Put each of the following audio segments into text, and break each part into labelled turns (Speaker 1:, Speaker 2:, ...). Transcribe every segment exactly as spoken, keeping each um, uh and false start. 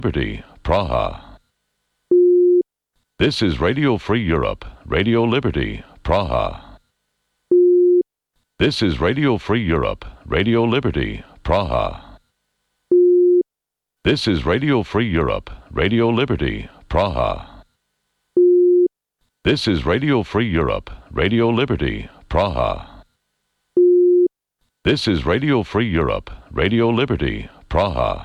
Speaker 1: Liberty, Praha. This is Radio Free Europe, Radio Liberty, Praha. This is Radio Free Europe, Radio Liberty, Praha. This is Radio Free Europe, Radio Liberty, Praha. This is Radio Free Europe, Radio Liberty, Praha. This is Radio Free Europe, Radio Liberty, Praha.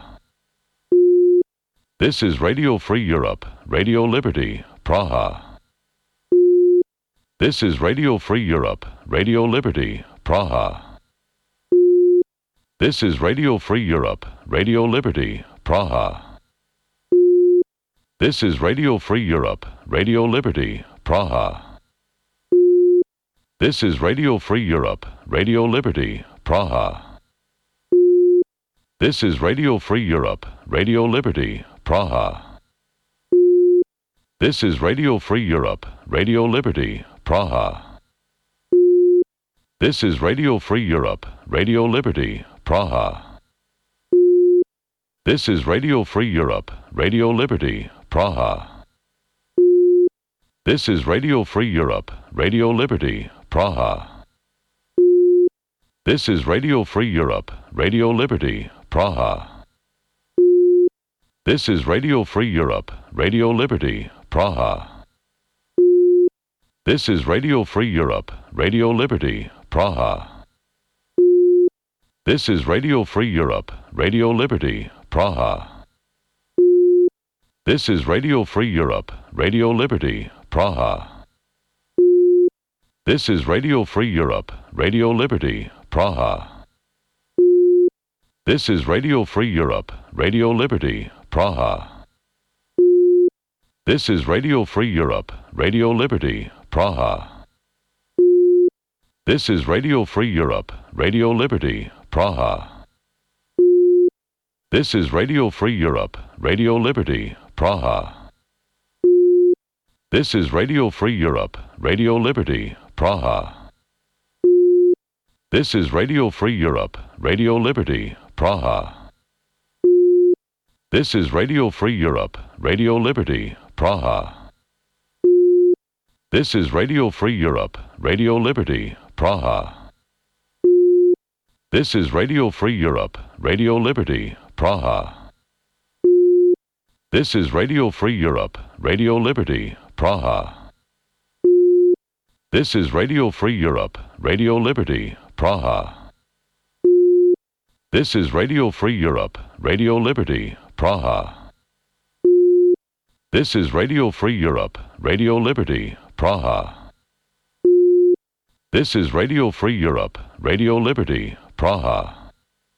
Speaker 1: This is Radio Free Europe, Radio Liberty, Praha. This is Radio Free Europe, Radio Liberty, Praha. This is Radio Free Europe, Radio Liberty, Praha. This is Radio Free Europe, Radio Liberty, Praha. This is Radio Free Europe, Radio Liberty, Praha. This is Radio Free Europe, Radio Liberty, Praha. This is Radio Free Europe, Radio Liberty, Praha. This is Radio Free Europe, Radio Liberty, Praha. This is Radio Free Europe, Radio Liberty, Praha. This is Radio Free Europe, Radio Liberty, Praha. This is Radio Free Europe, Radio Liberty, Praha. This is Radio Free Europe, Radio Liberty, Praha. This is Radio Free Europe, Radio Liberty, Praha. This is Radio Free Europe, Radio Liberty, Praha. This is Radio Free Europe, Radio Liberty, Praha. This is Radio Free Europe, Radio Liberty, Praha. This is Radio Free Europe, Radio Liberty, Praha. This is Radio Free Europe, Radio Liberty, Praha. This is Radio Free Europe, Radio Liberty, Praha. This is Radio Free Europe, Radio Liberty, Praha. This is Radio Free Europe, Radio Liberty, Praha. This is Radio Free Europe, Radio Liberty, Praha. This is Radio Free Europe, Radio Liberty, Praha. This is Radio Free Europe, Radio Liberty, Praha. This is Radio Free Europe, Radio Liberty, Praha. This is Radio Free Europe, Radio Liberty, Praha. This is Radio Free Europe, Radio Liberty, Praha. This is Radio Free Europe, Radio Liberty, Praha. This is Radio Free Europe, Radio Liberty, Praha. This is Radio Free Europe, Radio Liberty, Praha.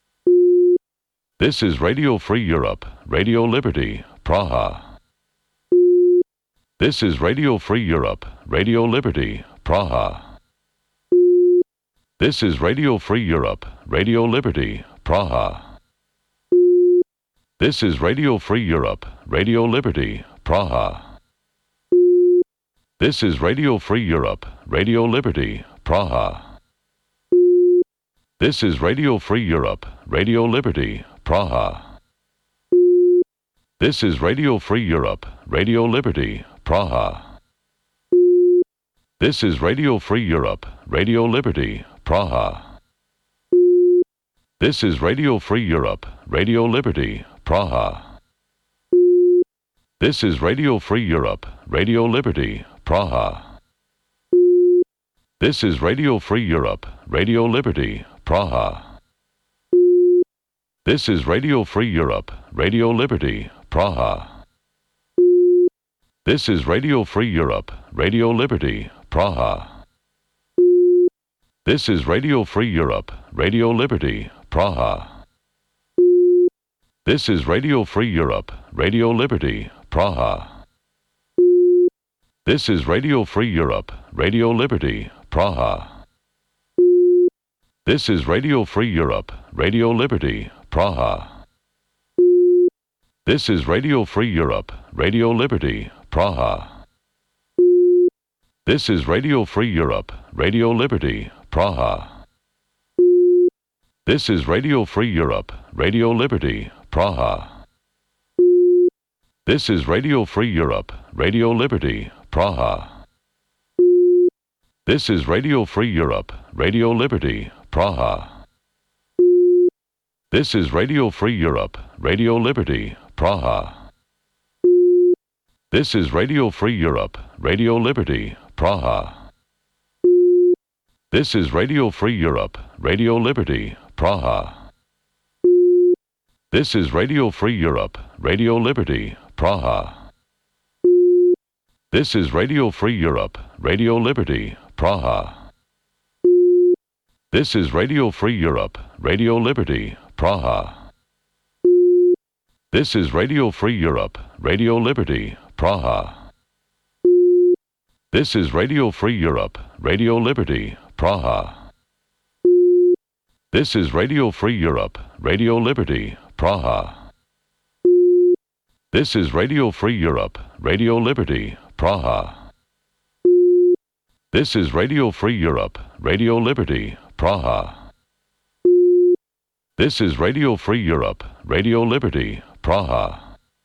Speaker 1: This is Radio Free Europe, Radio Liberty, Praha. This is Radio Free Europe, Radio Liberty, Praha. This is Radio Free Europe, Radio Liberty, Praha. This is Radio Free Europe, Radio Liberty, Praha. This is Radio Free Europe, Radio Liberty, Praha. This is Radio Free Europe, Radio Liberty, Praha. This is Radio Free Europe, Radio Liberty, Praha. This is Radio Free Europe, Radio Liberty, Praha. This is Radio Free Europe, Radio Liberty, Praha. This is Radio Free Europe, Radio Liberty, Praha. This is Radio Free Europe, Radio Liberty, Praha. This is Radio Free Europe, Radio Liberty, Praha. This is Radio Free Europe, Radio Liberty, Praha. This is Radio Free Europe, Radio Liberty, Praha. This is Radio Free Europe, Radio Liberty, Praha. This is Radio Free Europe, Radio Liberty, Praha. This is Radio Free Europe, Radio Liberty, Praha. This is Radio Free Europe, Radio Liberty, Praha. This is Radio Free Europe, Radio Liberty, Praha. This is Radio Free Europe, Radio Liberty, Praha. This is Radio Free Europe, Radio Liberty, Praha. This is Radio Free Europe, Radio Liberty, Praha. This is Radio Free Europe, Radio Liberty, Praha. This is Radio Free Europe, Radio Liberty, Praha. This is Radio Free Europe, Radio Liberty, Praha. This is Radio Free Europe, Radio Liberty, Praha. This is Radio Free Europe, Radio Liberty, Praha. This is Radio Free Europe, Radio Liberty, Praha. This is Radio Free Europe, Radio Liberty, Praha. This is Radio Free Europe, Radio Liberty, Praha. This is Radio Free Europe, Radio Liberty, Praha. This is Radio Free Europe, Radio Liberty, Praha. This is Radio Free Europe, Radio Liberty, Praha. This is Radio Free Europe, Radio Liberty, Praha.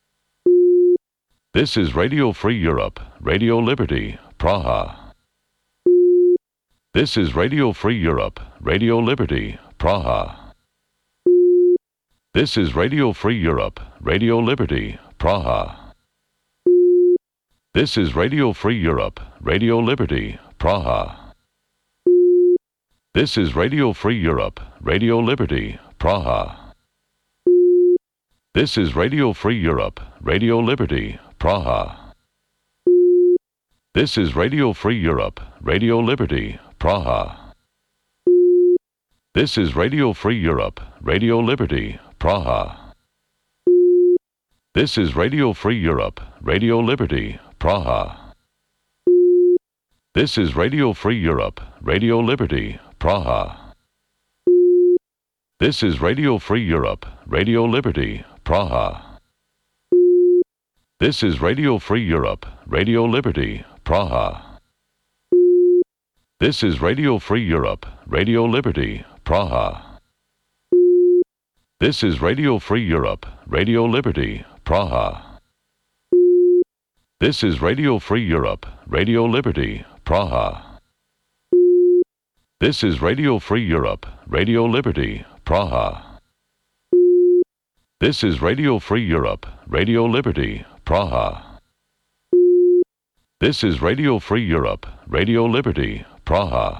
Speaker 1: This is Radio Free Europe, Radio Liberty, Praha. This is Radio Free Europe, Radio Liberty, Praha. This is Radio Free Europe, Radio Liberty, Praha. This is Radio Free Europe, Radio Liberty, Praha. This is Radio Free Europe, Radio Liberty, Praha. This is Radio Free Europe, Radio Liberty, Praha. This is Radio Free Europe, Radio Liberty, Praha. This is Radio Free Europe, Radio Liberty, Praha. This is Radio Free Europe, Radio Liberty, Praha. This is Radio Free Europe, Radio Liberty, Praha. This is Radio Free Europe, Radio Liberty, Praha. This is Radio Free Europe, Radio Liberty, Praha. This is Radio Free Europe, Radio Liberty, Praha. This is Radio Free Europe, Radio Liberty, Praha. This is Radio Free Europe, Radio Liberty, Praha. This is Radio Free Europe, Radio Liberty, Praha. This is Radio Free Europe, Radio Liberty, Praha. This is Radio Free Europe, Radio Liberty, Praha.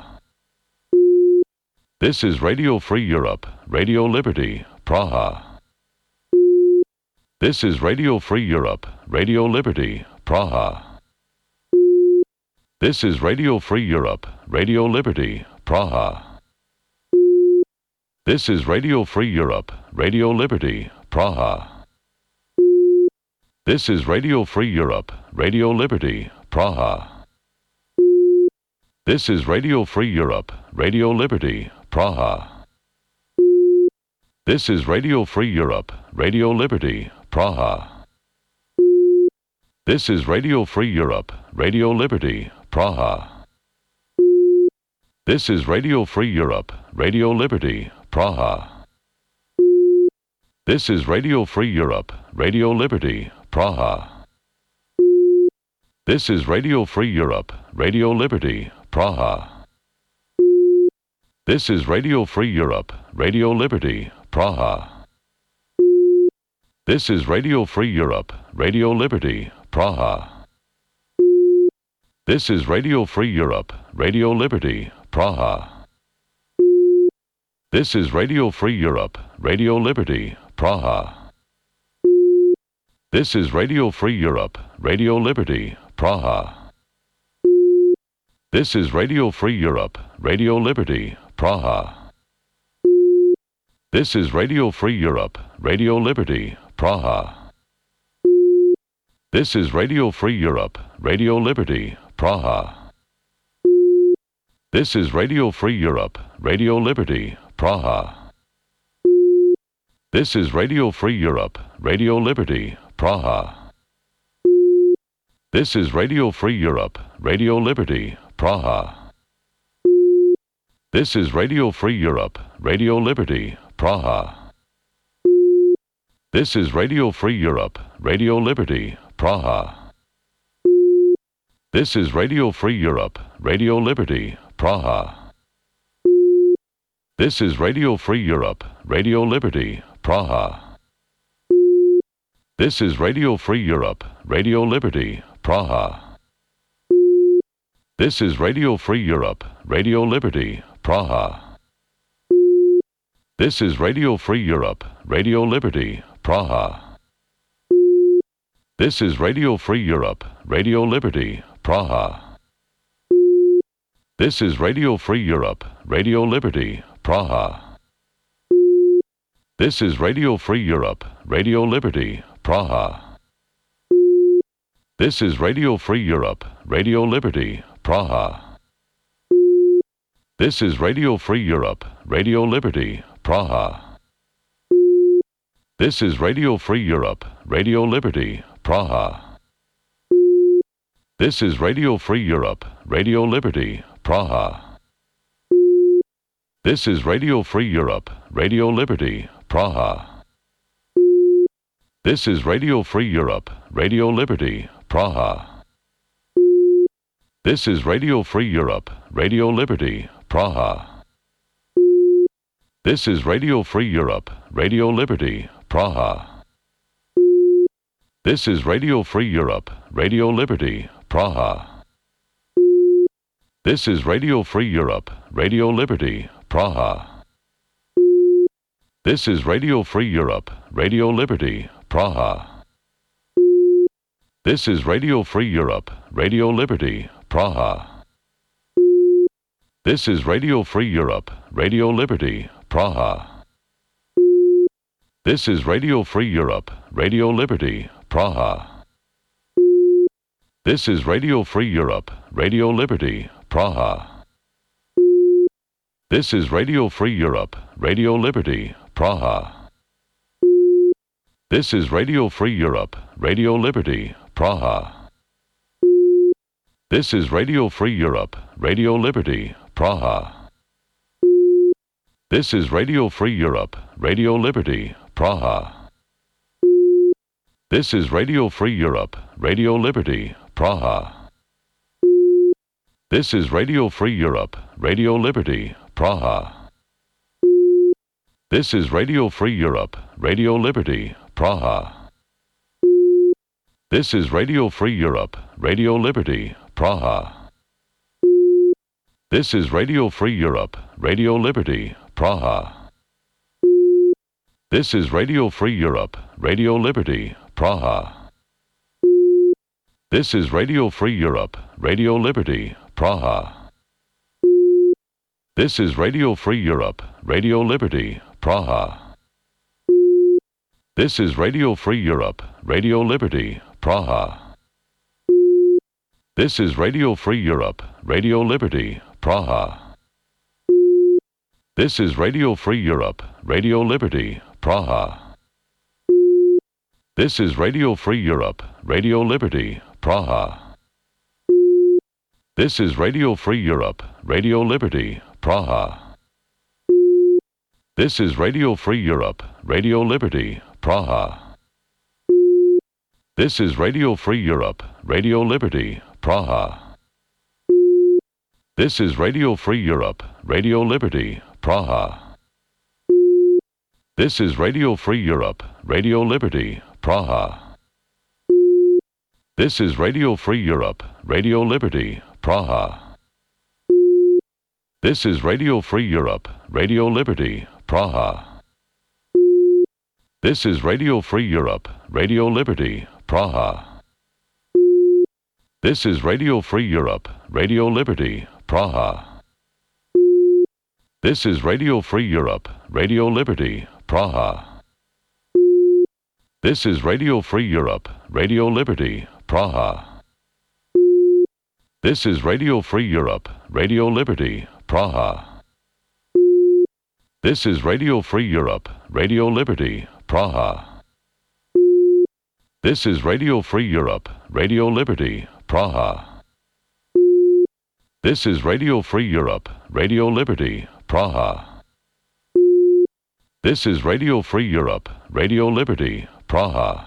Speaker 1: This is Radio Free Europe, Radio Liberty, Praha. This is Radio Free Europe, Radio Liberty, Praha. This is Radio Free Europe, Radio Liberty, Praha. This is Radio Free Europe, Radio Liberty, Praha. This is Radio Free Europe, Radio Liberty, Praha. This is Radio Free Europe, Radio Liberty, Praha. This is Radio Free Europe, Radio Liberty, Praha. This is Radio Free Europe, Radio Liberty, Praha. This is Radio Free Europe, Radio Liberty, Praha. This is Radio Free Europe, Radio Liberty, Praha. This is Radio Free Europe, Radio Liberty, Praha. This is Radio Free Europe, Radio Liberty, Praha. This is Radio Free Europe, Radio Liberty, Praha. This is Radio Free Europe, Radio Liberty, Praha. This is Radio Free Europe, Radio Liberty, Praha. This is Radio Free Europe, Radio Liberty, Praha. This is Radio Free Europe, Radio Liberty, Praha. This is Radio Free Europe, Radio Liberty, Praha. This is Radio Free Europe, Radio Liberty, Praha. This is Radio Free Europe, Radio Liberty, Praha. This is Radio Free Europe, Radio Liberty, Praha. This is Radio Free Europe, Radio Liberty, Praha. This is Radio Free Europe, Radio Liberty, Praha. This is Radio Free Europe, Radio Liberty, Praha. This is Radio Free Europe, Radio Liberty, Praha. This is Radio Free Europe, Radio Liberty, Praha. This is Radio Free Europe, Radio Liberty, Praha. This is Radio Free Europe, Radio Liberty, Praha. This is Radio Free Europe, Radio Liberty, Praha. This is Radio Free Europe, Radio Liberty, Praha. This is Radio Free Europe, Radio Liberty, Praha. This is Radio Free Europe, Radio Liberty, Praha. This is Radio Free Europe, Radio Liberty, Praha. This is Radio Free Europe, Radio Liberty, Praha. This is Radio Free Europe, Radio Liberty, Praha. This is Radio Free Europe, Radio Liberty, Praha. This is Radio Free Europe, Radio Liberty, Praha. This is Radio Free Europe, Radio Liberty, Praha. This is Radio Free Europe, Radio Liberty, Praha. This is Radio Free Europe, Radio Liberty, Praha. This is Radio Free Europe, Radio Liberty, Praha. This is Radio Free Europe, Radio Liberty, Praha. This is Radio Free Europe, Radio Liberty, Praha. This is Radio Free Europe, Radio Liberty, Praha. This is Radio Free Europe, Radio Liberty, Praha. This is Radio Free Europe, Radio Liberty, Praha. This is Radio Free Europe, Radio Liberty, Praha. This is Radio Free Europe, Radio Liberty, Praha. This is Radio Free Europe, Radio Liberty, Praha. This is Radio Free Europe, Radio Liberty, Praha. This is Radio Free Europe, Radio Liberty, Praha. This is Radio Free Europe, Radio Liberty, Praha. This is Radio Free Europe, Radio Liberty, Praha. This is Radio Free Europe, Radio Liberty, Praha. This is Radio Free Europe, Radio Liberty, Praha. This is Radio Free Europe, Radio Liberty, Praha. This is Radio Free Europe, Radio Liberty, Praha. This is Radio Free Europe, Radio Liberty, Praha. This is Radio Free Europe, Radio Liberty, Praha. This is Radio Free Europe, Radio Liberty, Praha. This is Radio Free Europe, Radio Liberty, Praha. This is Radio Free Europe, Radio Liberty, Praha. This is Radio Free Europe, Radio Liberty, Praha. This is Radio Free Europe, Radio Liberty, Praha. This is Radio Free Europe, Radio Liberty, Praha. This is Radio Free Europe, Radio Liberty, Praha. This is Radio Free Europe, Radio Liberty, Praha. This is Radio Free Europe, Radio Liberty, Praha. This is Radio Free Europe, Radio Liberty, Praha. This is Radio Free Europe, Radio Liberty, Praha. This is Radio Free Europe, Radio Liberty, Praha. This is Radio Free Europe, Radio Liberty, Praha. This is Radio Free Europe, Radio Liberty, Praha. This is Radio Free Europe, Radio Liberty, Praha. This is Radio Free Europe, Radio Liberty, Praha. This is Radio Free Europe, Radio Liberty, Praha. This is Radio Free Europe, Radio Liberty, Praha. This is Radio Free Europe, Radio Liberty, Praha. This is Radio Free Europe, Radio Liberty, Praha.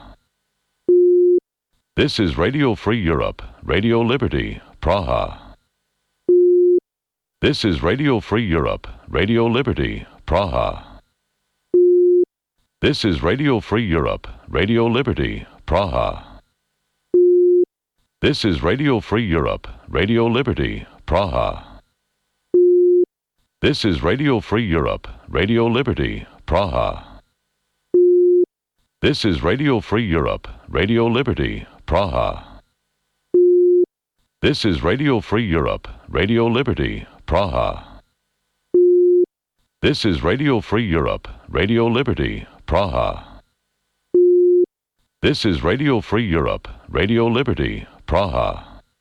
Speaker 1: This is Radio Free Europe, Radio Liberty, Praha. This is Radio Free Europe, Radio Liberty, Praha. This is Radio Free Europe, Radio Liberty, Praha. This is Radio Free Europe, Radio Liberty, Praha. This is Radio Free Europe, Radio Liberty, Praha. This is Radio Free Europe, Radio Liberty, Praha. This is Radio Free Europe, Radio Liberty, Praha. This is Radio Free Europe, Radio Liberty, Praha. This is Radio Free Europe, Radio Liberty, Praha.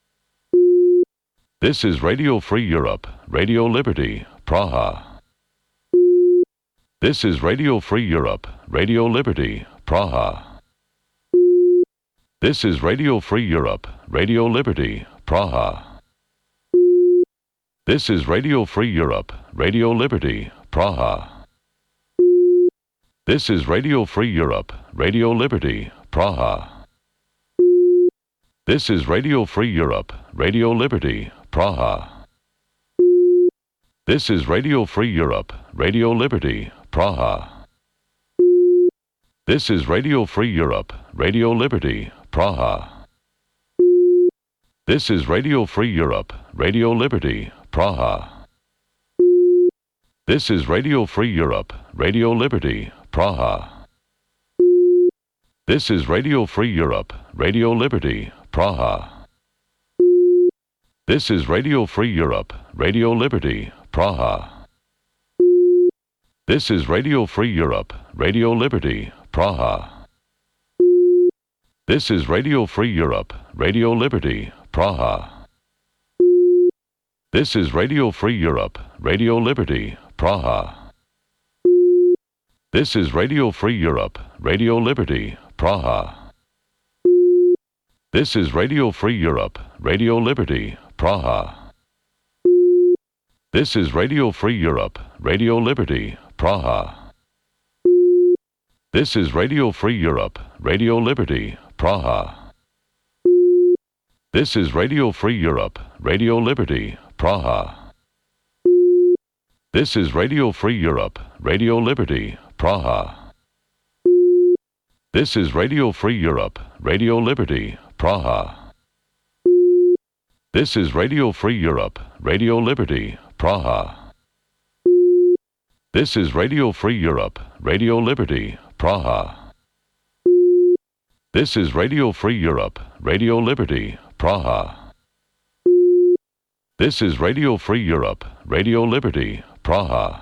Speaker 1: This is Radio Free Europe, Radio Liberty, Praha. This is Radio Free Europe, Radio Liberty, Praha. This is Radio Free Europe, Radio Liberty, Praha. This is Radio Free Europe, Radio Liberty, Praha. This is Radio Free Europe, Radio Liberty, Praha. This is Radio Free Europe, Radio Liberty, Praha. This is Radio Free Europe, Radio Liberty, Praha. This is Radio Free Europe, Radio Liberty, Praha. This is Radio Free Europe, Radio Liberty, Praha. This is Radio Free Europe, Radio Liberty, Praha. This is Radio Free Europe, Radio Liberty, Praha. This is Radio Free Europe, Radio Liberty, Praha. This is Radio Free Europe, Radio Liberty, Praha. This is Radio Free Europe, Radio Liberty, Praha. This is Radio Free Europe, Radio Liberty, Praha. This is Radio Free Europe, Radio Liberty, Praha. This is Radio Free Europe, Radio Liberty, Praha. This is Radio Free Europe, Radio Liberty, Praha. This is Radio Free Europe, Radio Liberty, Praha. This is Radio Free Europe, Radio Liberty, Praha. This is Radio Free Europe, Radio Liberty, Praha. This is Radio Free Europe, Radio Liberty, Praha. This is Radio Free Europe, Radio Liberty, Praha. This is Radio Free Europe, Radio Liberty, Praha. This is Radio Free Europe, Radio Liberty, Praha. This is Radio Free Europe, Radio Liberty, Praha.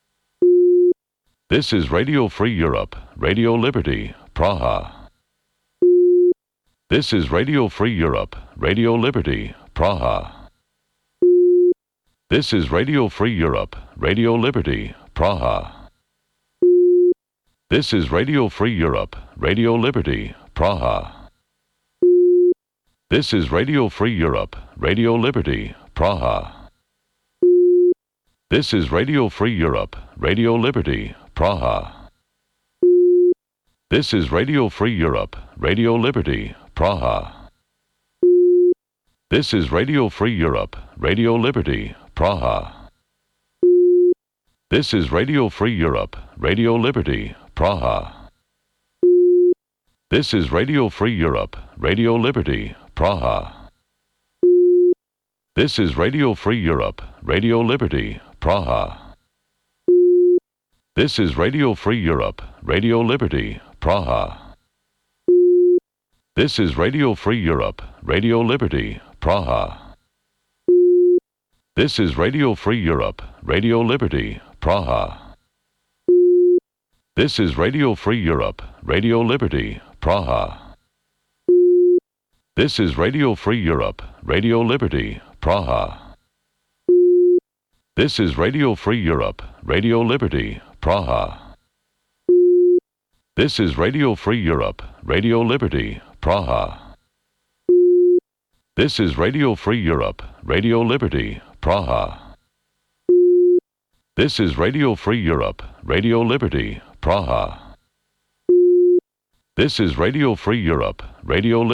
Speaker 1: This is Radio Free Europe, Radio Liberty, Praha. This is Radio Free Europe, Radio Liberty, Praha. This is Radio Free Europe, Radio Liberty, Praha. This is Radio Free Europe, Radio Liberty, Praha. This is Radio Free Europe, Radio Liberty, Praha. This is Radio Free Europe, Radio Liberty, Praha. This is Radio Free Europe, Radio Liberty, Praha. This is Radio Free Europe, Radio Liberty, Praha. This is Radio Free Europe, Radio Liberty, Praha. This is Radio Free Europe, Radio Liberty, Praha. This is Radio Free Europe, Radio Liberty, Praha. This is Radio Free Europe, Radio Liberty, Praha. This is Radio Free Europe, Radio Liberty, Praha. This is Radio Free Europe, Radio Liberty, Praha. This is Radio Free Europe, Radio Liberty, Praha. This is Radio Free Europe, Radio Liberty, Praha. This is Radio Free Europe, Radio Liberty, Praha. This is Radio Free Europe, Radio Liberty, Praha. This is Radio Free Europe, Radio Liberty, Praha. This is Radio Free Europe, Radio Liberty, Praha. This is Radio Free Europe, Radio